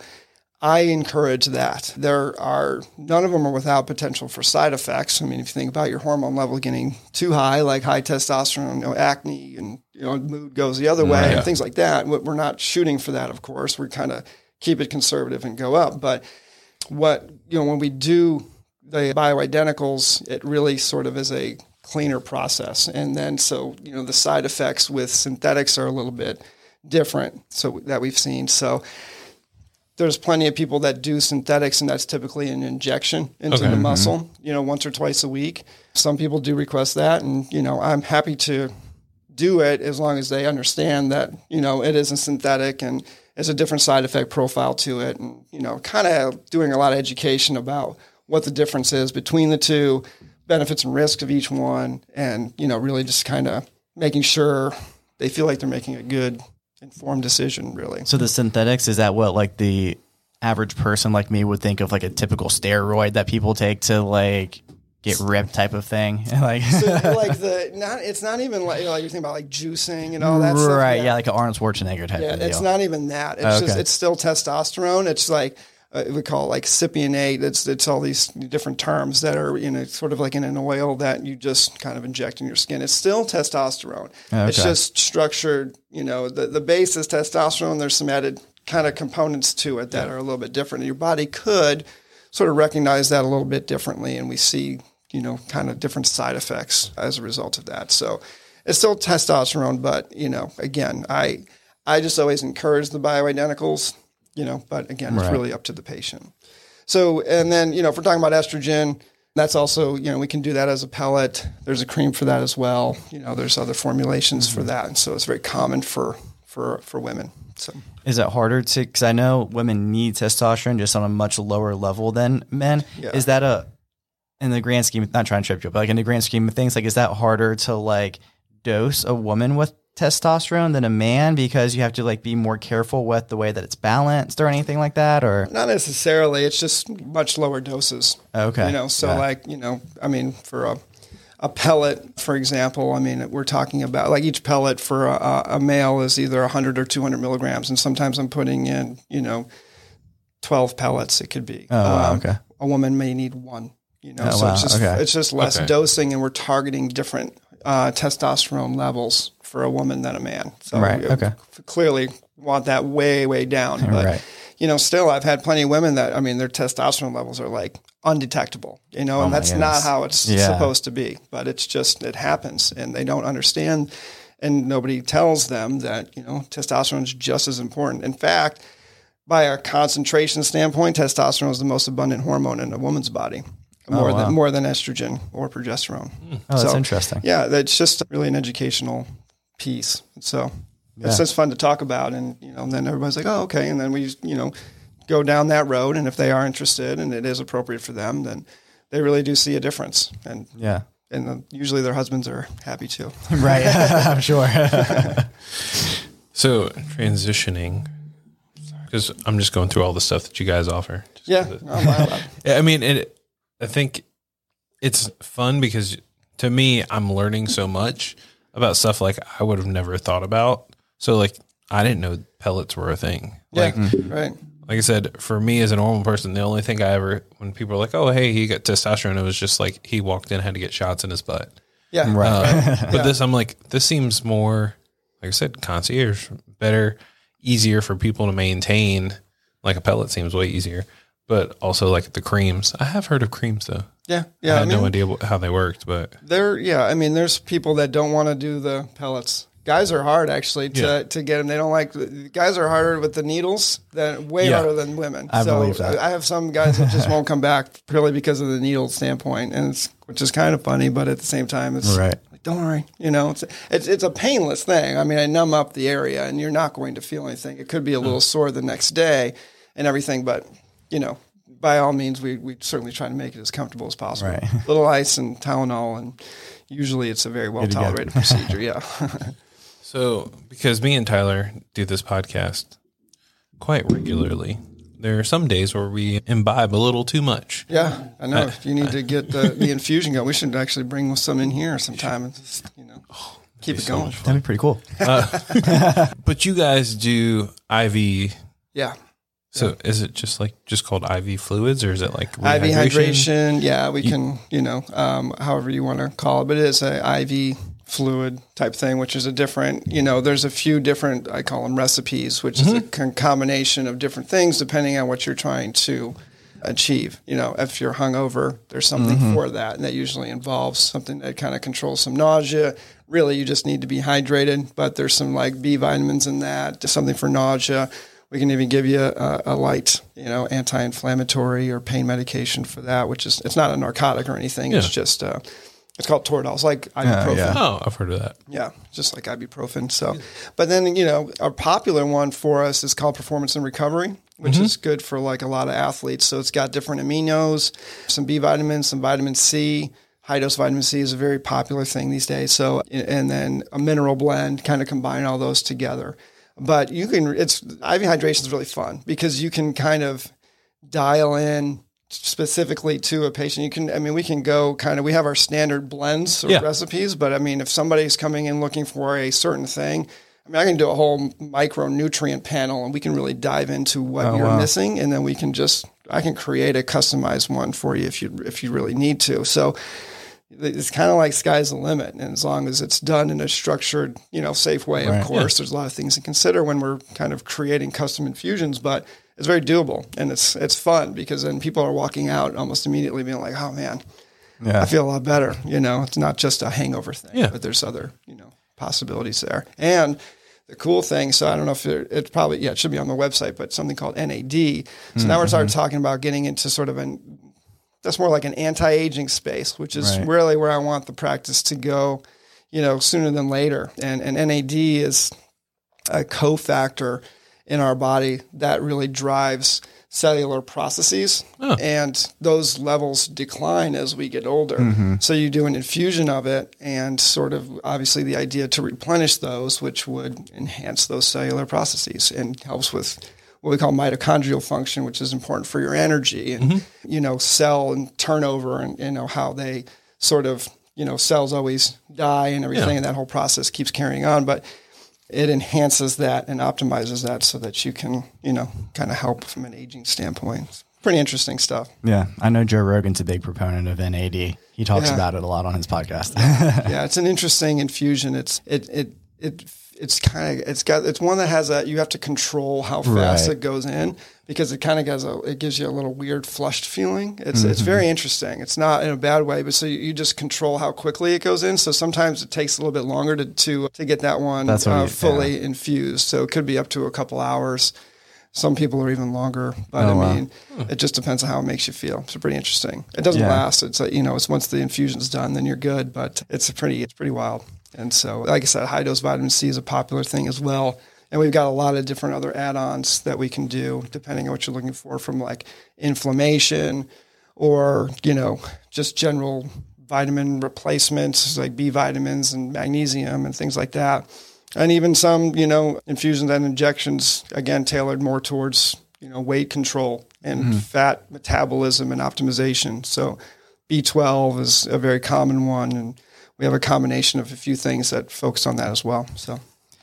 I encourage that. There are, none of them are without potential for side effects. I mean, if you think about your hormone level getting too high, like high testosterone, you know, acne, and, you know, mood goes the other way, Yeah. and things like that. We're not shooting for that, of course. We kind of keep it conservative and go up. But what, you know, when we do the bioidenticals, it really sort of is a cleaner process. And then, so, you know, the side effects with synthetics are a little bit different, so that we've seen. So there's plenty of people that do synthetics, and that's typically an injection into Okay. the muscle, you know, once or twice a week. Some people do request that, and, you know, I'm happy to do it as long as they understand that, you know, it is a synthetic and there's a different side effect profile to it, and, you know, kind of doing a lot of education about what the difference is between the two, benefits and risks of each one, and, you know, really just kind of making sure they feel like they're making a good, informed decision, really. So the synthetics, is that what like the average person like me would think of, like a typical steroid that people take to like get ripped type of thing? Like, So, like the not, it's not even like, you know, like you're thinking about like juicing and all that stuff. right? Yeah, like an Arnold Schwarzenegger type Yeah, of deal. it's not even that. It's Okay. just it's still testosterone. It's like uh, we call it like cypionate. It's it's all these different terms that are, you know, sort of like in an oil that you just kind of inject in your skin. It's still testosterone. It's Okay. just structured. You know, the the base is testosterone. There's some added kind of components to it that are a little bit different. And your body could sort of recognize that a little bit differently, and we see, you know, kind of different side effects as a result of that. So it's still testosterone, but, you know, again, I I just always encourage the bioidenticals, you know, but again, it's Right. really up to the patient. So, and then, you know, if we're talking about estrogen, that's also, you know, we can do that as a pellet. There's a cream for that as well. You know, there's other formulations for that. And so it's very common for, for, for women. So Is it harder to, because I know women need testosterone just on a much lower level than men. Yeah. Is that a, in the grand scheme, not trying to trip you up, but like in the grand scheme of things, like, is that harder to like dose a woman with testosterone than a man, because you have to like be more careful with the way that it's balanced or anything like that? Or not necessarily, it's just much lower doses. okay, You know, so yeah. like, you know, I mean, for a, a pellet, for example, I mean, we're talking about like each pellet for a, a male is either one hundred or two hundred milligrams. And sometimes I'm putting in, you know, twelve pellets it could be. Oh, wow, Um, okay. A woman may need one, you know, Oh, so wow, it's just, okay. it's just less Okay. dosing, and we're targeting different uh, testosterone levels for a woman than a man. So Right, we okay. clearly want that way, way down. But, Right. you know, still I've had plenty of women that, I mean, their testosterone levels are like undetectable, you know, Oh and my that's goodness. not how it's Yeah. supposed to be, but it's just, it happens, and they don't understand, and nobody tells them that, you know, testosterone is just as important. In fact, by a concentration standpoint, testosterone is the most abundant hormone in a woman's body, more Oh, wow. than more than estrogen or progesterone. Oh, that's So, interesting. Yeah, that's just really an educational piece. So Yeah. it's just fun to talk about, and, you know, and then everybody's like, oh, okay, and then we, you know, go down that road, and if they are interested and it is appropriate for them, then they really do see a difference, and Yeah. and then usually their husbands are happy too. Right. I'm sure. So transitioning, because I'm just going through all the stuff that you guys offer. Just Yeah, 'cause it- no, wow. Yeah, I mean, it, I think it's fun because to me, I'm learning so much about stuff like I would have never thought about. So like, I didn't know pellets were a thing. yeah, Like, right. like I said, for me as a normal person, the only thing I ever, when people are like, oh, hey, he got testosterone, it was just like he walked in, had to get shots in his butt. Yeah, Right. Uh, but this, I'm like, this seems more, like I said, concierge, better, easier for people to maintain. Like a pellet seems way easier, but also like the creams. I have heard of creams though. yeah, I yeah. had I mean, no idea wh- how they worked, but there, yeah. I mean, there's people that don't want to do the pellets. Guys are hard actually to, Yeah. to get them. They don't like guys are harder with the needles than way Yeah. harder than women. I so believe that. I have some guys that just won't come back purely because of the needle standpoint, and it's, which is kind of funny, but at the same time, it's Right. like, don't worry, you know, it's it's it's a painless thing. I mean, I numb up the area, and you're not going to feel anything. It could be a little sore the next day, and everything, but you know, by all means, we we certainly try to make it as comfortable as possible. Right. Little ice and Tylenol, and usually it's a very well Good to go. tolerated procedure. Yeah. so because me and Tyler do this podcast quite regularly, there are some days where we imbibe a little too much. Yeah, I know. If you need to get the, the infusion going, we should actually bring some in here sometime and just, you know, keep it going. That'd be pretty cool. But you guys do I V. Yeah. So is it just like just called I V fluids, or is it like I V rehydration? hydration? Yeah, we can, you know, um, however you want to call it, but it is a I V fluid type thing, which is a different, you know, there's a few different, I call them recipes, which mm-hmm. is a con- combination of different things depending on what you're trying to achieve. You know, if you're hungover, there's something mm-hmm. for that, and that usually involves something that kind of controls some nausea. Really, you just need to be hydrated, but there's some like B vitamins in that, something for nausea. We can even give you a, a light, you know, anti-inflammatory or pain medication for that, which is, it's not a narcotic or anything. Yeah. It's just, uh, it's called Toradol. It's like ibuprofen. Uh, yeah. Oh, I've heard of that. Yeah, just like ibuprofen. So, but then, you know, a popular one for us is called Performance and Recovery, which mm-hmm. is good for like a lot of athletes. So it's got different aminos, some B vitamins, some vitamin C. High dose vitamin C is a very popular thing these days. So, and then a mineral blend, kind of combine all those together. But you can, it's, I V hydration is really fun because you can kind of dial in specifically to a patient. You can, I mean, we can go kind of, we have our standard blends or yeah. recipes, but I mean, if somebody's coming in looking for a certain thing, I mean, I can do a whole micronutrient panel and we can really dive into what oh, you're wow. missing. And then we can just, I can create a customized one for you if you, if you really need to. So it's kind of like sky's the limit. And as long as it's done in a structured, you know, safe way, right. of course, yeah. there's a lot of things to consider when we're kind of creating custom infusions, but it's very doable and it's, it's fun because then people are walking out almost immediately being like, oh man, yeah. I feel a lot better. You know, it's not just a hangover thing, yeah. but there's other, you know, possibilities there. And the cool thing, so I don't know if it, it's probably, yeah, it should be on the website, but something called N A D. So mm-hmm. now we're starting talking about getting into sort of an, that's more like an anti-aging space, which is right. really where I want the practice to go, you know, sooner than later. And, and N A D is a cofactor in our body that really drives cellular processes, oh. and those levels decline as we get older. Mm-hmm. So you do an infusion of it and sort of obviously the idea to replenish those, which would enhance those cellular processes and helps with what we call mitochondrial function, which is important for your energy and, mm-hmm. you know, cell and turnover and, you know, how they sort of, you know, cells always die and everything, yeah. and that whole process keeps carrying on. But it enhances that and optimizes that so that you can, you know, kind of help from an aging standpoint. It's pretty interesting stuff. Yeah. I know Joe Rogan's a big proponent of N A D. He talks yeah. about it a lot on his podcast. Yeah. It's an interesting infusion. It's, it, it, it, It's kind of, it's got, it's one that has a, you have to control how fast right. it goes in because it kind of gives a, it gives you a little weird flushed feeling. It's, mm-hmm. it's very interesting. It's not in a bad way, but so you, you just control how quickly it goes in. So sometimes it takes a little bit longer to, to, to get that one uh, you, fully yeah. infused. So it could be up to a couple hours. Some people are even longer, but oh, I mean, wow. it just depends on how it makes you feel. It's pretty interesting. It doesn't yeah. last. It's like, you know, it's once the infusion's done, then you're good, but it's a pretty, it's pretty wild. And so, like I said, high dose vitamin C is a popular thing as well. And we've got a lot of different other add-ons that we can do depending on what you're looking for, from like inflammation or, you know, just general vitamin replacements like B vitamins and magnesium and things like that. And even some, you know, infusions and injections, again, tailored more towards, you know, weight control and mm-hmm. fat metabolism and optimization. So B twelve is a very common one, and we have a combination of a few things that focus on that as well. So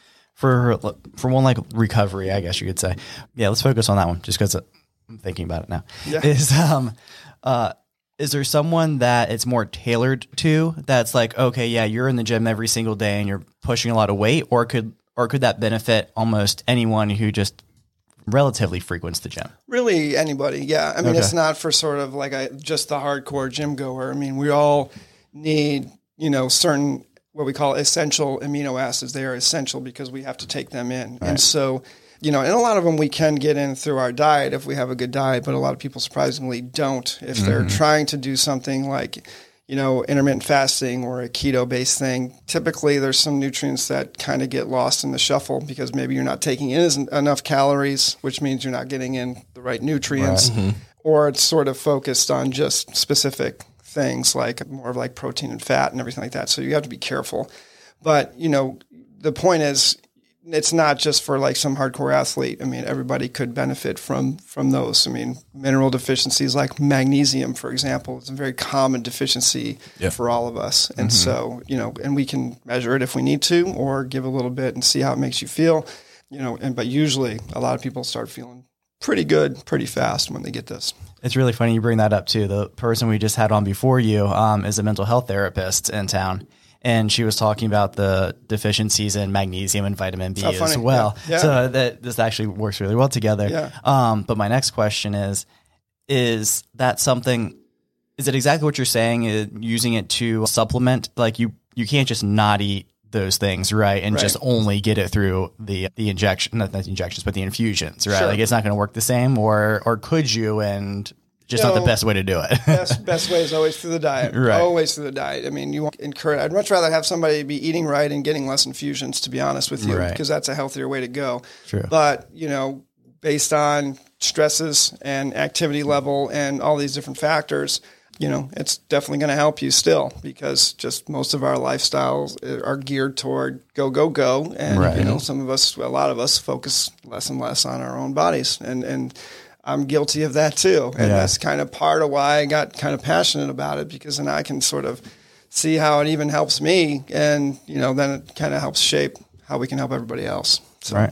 for, for one, like recovery, I guess you could say, yeah, let's focus on that one just because I'm thinking about it now. Yeah. Is, um, uh, is there someone that it's more tailored to that's like, okay, yeah, you're in the gym every single day and you're pushing a lot of weight, or could, or could that benefit almost anyone who just relatively frequents the gym? Really anybody. Yeah. I mean, okay. It's not for sort of like a, just the hardcore gym goer. I mean, we all need, you know, certain what we call essential amino acids. They are essential because we have to take them in. Right. And so, you know, and a lot of them we can get in through our diet if we have a good diet, but a lot of people surprisingly don't. If mm-hmm. they're trying to do something like, you know, intermittent fasting or a keto-based thing, typically there's some nutrients that kind of get lost in the shuffle because maybe you're not taking in enough calories, which means you're not getting in the right nutrients, right. mm-hmm. or it's sort of focused on just specific things like more of like protein and fat and everything like that. So you have to be careful. But, you know, the point is it's not just for like some hardcore athlete. I mean, everybody could benefit from from those. I mean, mineral deficiencies like magnesium, for example, is a very common deficiency yep. for all of us. And mm-hmm. so, you know, and we can measure it if we need to, or give a little bit and see how it makes you feel, you know, and, but usually a lot of people start feeling pretty good, pretty fast when they get this. It's really funny you bring that up too. The person we just had on before you um, is a mental health therapist in town. And she was talking about the deficiencies in magnesium and vitamin B oh, as well. Yeah. Yeah. So that this actually works really well together. Yeah. Um, but my next question is, is that something, is it exactly what you're saying, is using it to supplement? Like you, you can't just not eat those things, right? And right. just only get it through the, the injection, not the injections, but the infusions, right? Sure. Like it's not going to work the same, or, or could you, and just you know, not the best way to do it. best, best way is always through the diet. Right. Always through the diet. I mean, you want to encourage, I'd much rather have somebody be eating right and getting less infusions, to be honest with you, right. because that's a healthier way to go. True. But, you know, based on stresses and activity level and all these different factors, you know, it's definitely going to help you still, because just most of our lifestyles are geared toward go, go, go. And, right. you know, some of us, a lot of us focus less and less on our own bodies. And, and, I'm guilty of that too. And yeah. that's kind of part of why I got kind of passionate about it, because then I can sort of see how it even helps me. And, you know, then it kind of helps shape how we can help everybody else. So. Right.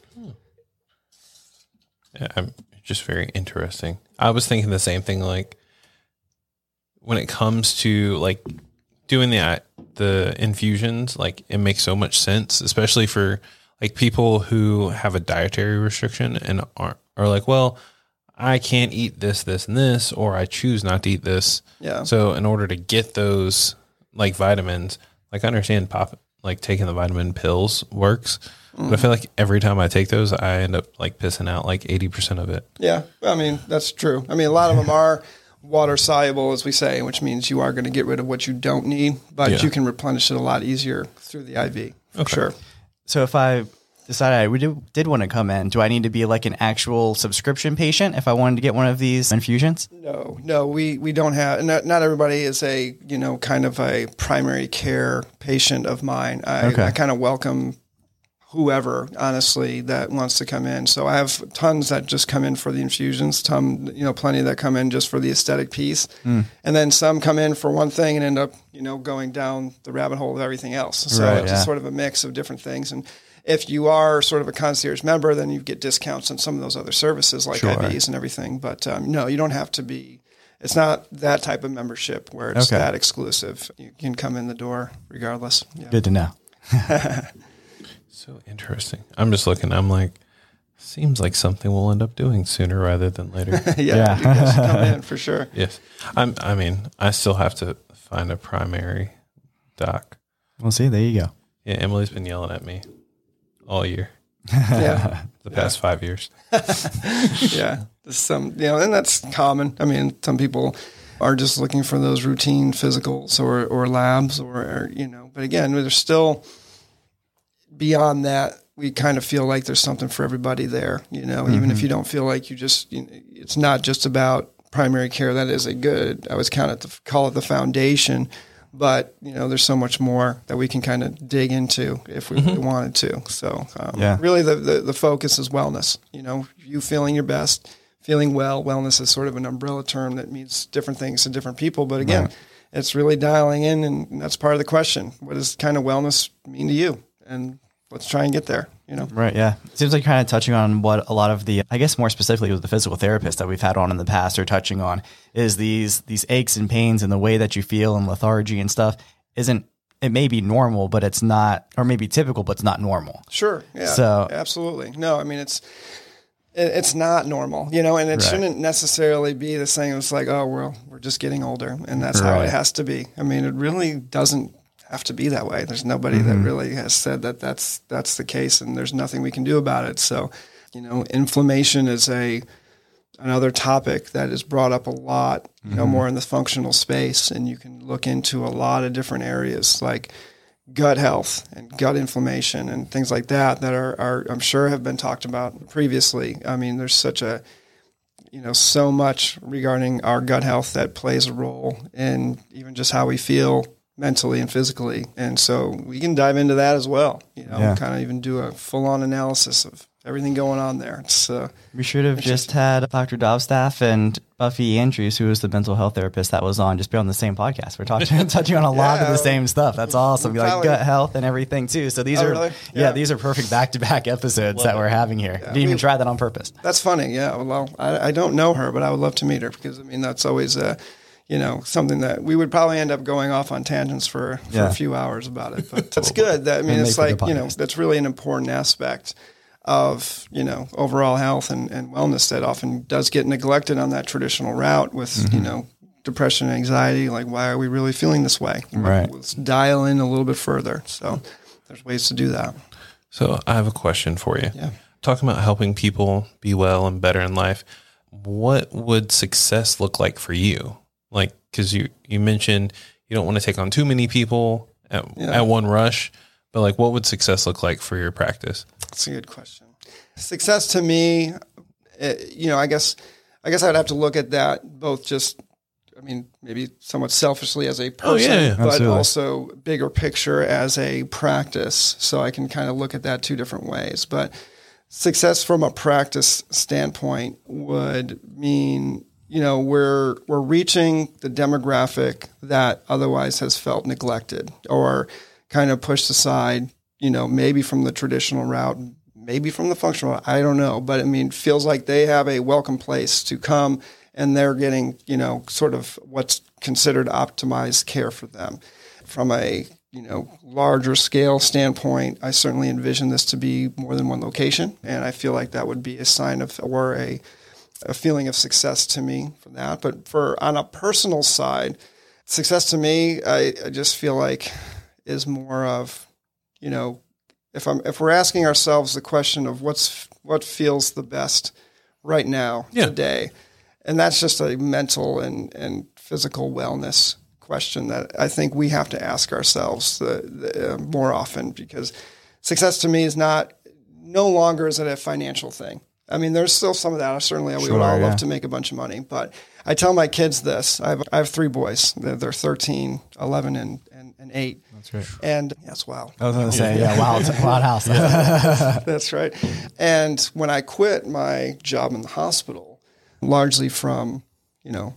Yeah, I'm just very interesting. I was thinking the same thing. Like when it comes to like doing the, the infusions, like it makes so much sense, especially for like people who have a dietary restriction and are, are like, well, I can't eat this, this, and this, or I choose not to eat this. Yeah. So in order to get those like vitamins, like I understand pop, like taking the vitamin pills works, mm-hmm. but I feel like every time I take those, I end up like pissing out like eighty percent of it. Yeah. I mean, that's true. I mean, a lot of them are water soluble, as we say, which means you are going to get rid of what you don't need, but yeah. you can replenish it a lot easier through the I V. For okay. sure. So if I decided I did, did want to come in, do I need to be like an actual subscription patient if I wanted to get one of these infusions? No, no, we, we don't have, not, not everybody is a, you know, kind of a primary care patient of mine. I, okay. I kind of welcome whoever, honestly, that wants to come in. So I have tons that just come in for the infusions, ton, you know, plenty that come in just for the aesthetic piece. Mm. And then some come in for one thing and end up, you know, going down the rabbit hole of everything else. So right, it's yeah. sort of a mix of different things. And if you are sort of a concierge member, then you get discounts on some of those other services like sure. I Vs and everything. But um, no, you don't have to be. It's not that type of membership where it's okay. that exclusive. You can come in the door regardless. Yeah. Good to know. So interesting. I'm just looking. I'm like, seems like something we'll end up doing sooner rather than later. yeah, yeah. you guys should come in for sure. Yes, I'm. I mean, I still have to find a primary doc. We'll see. There you go. Yeah, Emily's been yelling at me all year. Yeah, the past yeah. five years. yeah, there's some, you know, and that's common. I mean, some people are just looking for those routine physicals or or labs or, or you know. But again, there's still beyond that. We kind of feel like there's something for everybody there. You know, mm-hmm. even if you don't feel like you just, you know, it's not just about primary care. That is a good. I was kind of call it the foundation. But, you know, there's so much more that we can kind of dig into if we mm-hmm. really wanted to. So, um, yeah. really, the, the, the focus is wellness. You know, you feeling your best, feeling well. Wellness is sort of an umbrella term that means different things to different people. But again, right. it's really dialing in, and that's part of the question. What does kind of wellness mean to you? And let's try and get there, you know? Right, yeah. It seems like kind of touching on what a lot of the, I guess more specifically with the physical therapists that we've had on in the past are touching on is these these aches and pains and the way that you feel and lethargy and stuff isn't, it may be normal, but it's not, or maybe typical, but it's not normal. Sure, yeah, so, absolutely. No, I mean, it's it, it's not normal, you know, and it right. shouldn't necessarily be the same. It's like, oh, well, we're just getting older, and that's right. how it has to be. I mean, it really doesn't have to be that way. There's nobody mm-hmm. that really has said that that's that's the case, and there's nothing we can do about it. So, you know, inflammation is a another topic that is brought up a lot, you know, mm-hmm. more in the functional space, and you can look into a lot of different areas like gut health and gut inflammation and things like that that are, are I'm sure have been talked about previously. I mean, there's such a you know, so much regarding our gut health that plays a role in even just how we feel mentally and physically. And so we can dive into that as well, you know, Yeah. kind of even do a full on analysis of everything going on there. It's, uh, We should have just had Doctor Dobstaff and Buffy Andrews, who was the mental health therapist that was on, just be on the same podcast. We're talking, touching on a lot of Yeah. the same stuff. That's awesome. We're Like probably- gut health and everything too. So these Oh, are, really? yeah. Yeah. these are perfect back-to-back episodes that we're having here. Didn't even we- try that on purpose. That's funny. Yeah. Well, I, I don't know her, but I would love to meet her because I mean, that's always, uh, you know, something that we would probably end up going off on tangents for, for Yeah. a few hours about it, but that's good. That, I mean, And it's make for like, the you know, podcast. that's really an important aspect of, you know, overall health and, and wellness that often does get neglected on that traditional route with, Mm-hmm. you know, depression and anxiety. Like, why are we really feeling this way? Right. Let's dial in a little bit further. So there's ways to do that. So I have a question for you. Yeah. Talking about helping people be well and better in life, what would success look like for you? Like, because you, you mentioned you don't want to take on too many people at, Yeah. at one rush, but like, what would success look like for your practice? That's a good question. Success to me, it, you know, I guess, I guess I'd have to look at that both just, I mean, maybe somewhat selfishly as a person, Oh, yeah, yeah. but Absolutely. also bigger picture as a practice. So I can kind of look at that two different ways. But success from a practice standpoint would mean, you know, we're we're reaching the demographic that otherwise has felt neglected or kind of pushed aside, you know, maybe from the traditional route, maybe from the functional route, I don't know. But I mean, feels like they have a welcome place to come and they're getting, you know, sort of what's considered optimized care for them. From a, you know, larger scale standpoint, I certainly envision this to be more than one location. And I feel like that would be a sign of, or a, a feeling of success to me for that. But for on a personal side, success to me, I, I just feel like is more of, you know, if I'm if we're asking ourselves the question of what's what feels the best right now, Yeah. today, and that's just a mental and, and physical wellness question that I think we have to ask ourselves the, the, uh, more often, because success to me is not, no longer is it a financial thing. I mean, there's still some of that. Certainly, we Sure, would all yeah. love to make a bunch of money, but I tell my kids this. I have, I have three boys. They're, they're thirteen, eleven, and, and, and eight. That's right. And yes, wow. I was going to say, yeah, wild, wild house. That's right. And when I quit my job in the hospital, largely from, you know,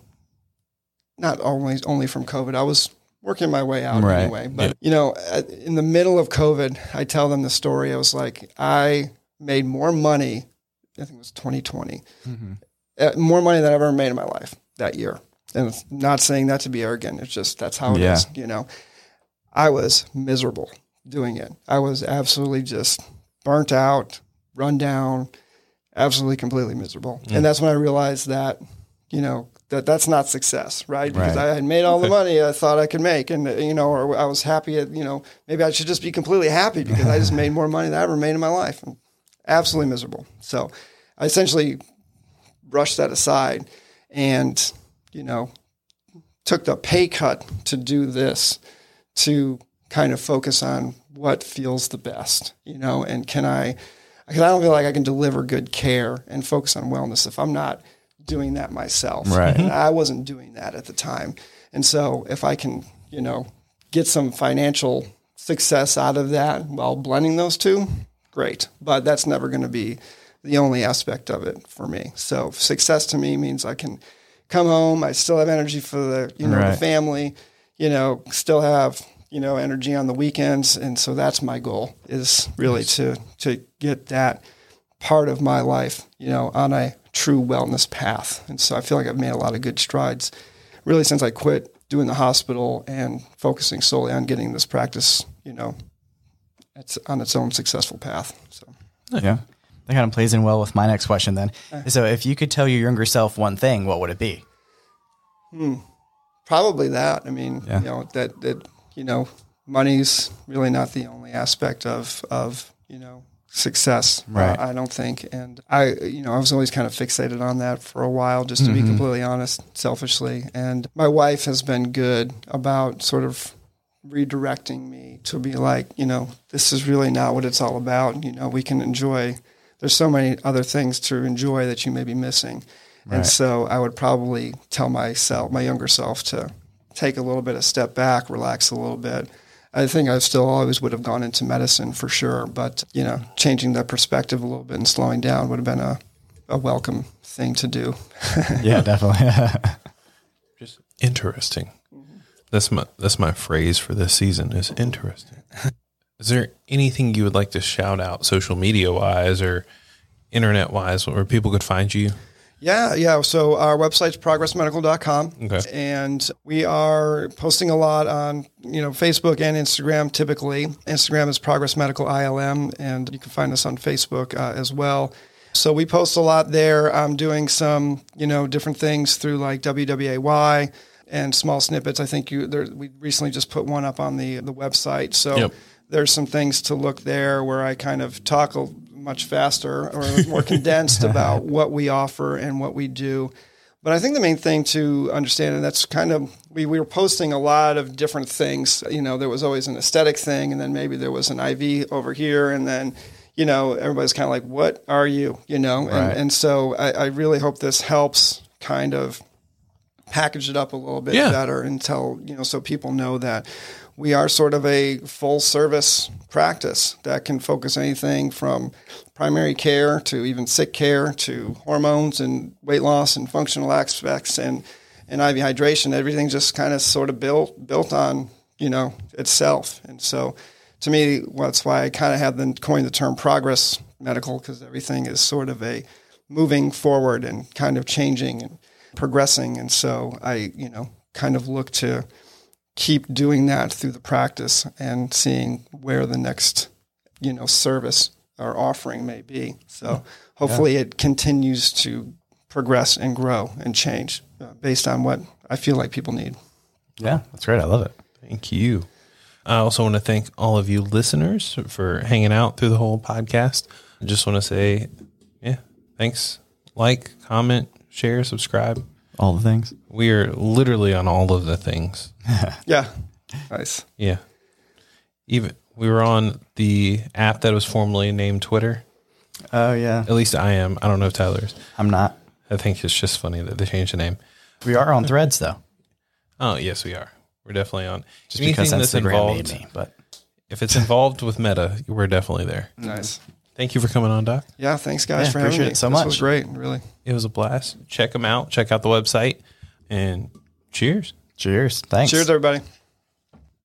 not only only from COVID, I was working my way out Right. anyway. But, you know, at- in the middle of COVID, I tell them the story. I was like, I made more money, I think it was twenty twenty, uh, more money than I've ever made in my life that year. And it's not saying that to be arrogant. It's just, that's how it Yeah. is, you know. I was miserable doing it. I was absolutely just burnt out, run down, absolutely completely miserable. And that's when I realized that, you know, that that's not success, right? Because Right. I had made all the money I thought I could make, and, you know, or I was happy at, you know, maybe I should just be completely happy because I just made more money than I ever made in my life. And absolutely miserable. So I essentially brushed that aside and, you know, took the pay cut to do this, to kind of focus on what feels the best, you know, and can I, because I don't feel like I can deliver good care and focus on wellness if I'm not doing that myself. Right. And I wasn't doing that at the time. And so if I can, you know, get some financial success out of that while blending those two, great. But that's never going to be the only aspect of it for me. So success to me means I can come home, I still have energy for the, you know, Right. the family, you know, still have, you know, energy on the weekends. And so that's my goal, is really to, to get that part of my life, you know, on a true wellness path. And so I feel like I've made a lot of good strides really since I quit doing the hospital and focusing solely on getting this practice, you know, it's on its own successful path. So Yeah. That kind of plays in well with my next question then. So if you could tell your younger self one thing, what would it be? probably that. I mean, Yeah. you know, that, that, you know, money's really not the only aspect of, of, you know, success. Right. Uh, I don't think. And I, you know, I was always kind of fixated on that for a while, just to Mm-hmm. be completely honest, selfishly. And my wife has been good about sort of redirecting me to be like, you know, this is really not what it's all about. You know, we can enjoy, there's so many other things to enjoy that you may be missing. Right. And so I would probably tell myself, my younger self, to take a little bit of step back, relax a little bit. I think I still always would have gone into medicine for sure, but, you know, changing the perspective a little bit and slowing down would have been a, a welcome thing to do. Yeah, definitely. Just interesting. That's my that's my phrase for this season is interesting. Is there anything you would like to shout out social media wise or internet wise where people could find you? Yeah, yeah. So our website's progress medical dot com. Okay. And we are posting a lot on, you know, Facebook and Instagram typically. Instagram is Progress Medical I L M, and you can find us on Facebook uh, as well. So we post a lot there. I'm doing some, you know, different things through like W W A Y and small snippets. I think you there, we recently just put one up on the the website. So Yep. there's some things to look there where I kind of talk a, much faster or more condensed about what we offer and what we do. But I think the main thing to understand, and that's kind of, we, we were posting a lot of different things. You know, there was always an aesthetic thing, and then maybe there was an I V over here, and then, you know, everybody's kind of like, what are you, you know? And, Right. and so I, I really hope this helps kind of package it up a little bit Yeah. better and tell, you know, so people know that we are sort of a full service practice that can focus anything from primary care to even sick care to hormones and weight loss and functional aspects and, and I V hydration. Everything just kind of sort of built built on, you know, itself. And so to me, that's why I kind of have the coined the term progress medical, because everything is sort of a moving forward and kind of changing and progressing. And so I, you know, kind of look to keep doing that through the practice and seeing where the next, you know, service or offering may be. So hopefully yeah. it continues to progress and grow and change uh, based on what I feel like people need. Yeah, that's great. I love it. Thank you. I also want to thank all of you listeners for hanging out through the whole podcast. I just want to say, yeah, thanks. Like, comment, share, subscribe. All the things. We are literally on all of the things. Yeah. Nice. Yeah. Even we were on the app that was formerly named Twitter. Oh, yeah. At least I am. I don't know if Tyler's. I'm not. I think it's just funny that they changed the name. We are on Threads, though. Oh, yes, we are. We're definitely on. Just because Instagram made me. But if it's involved with Meta, we're definitely there. Nice. Thank you for coming on, Doc. Yeah, thanks, guys, Yeah, for having appreciate me. it so this much. was great, really. It was a blast. Check them out. Check out the website. And cheers. cheers. Thanks. Cheers, everybody.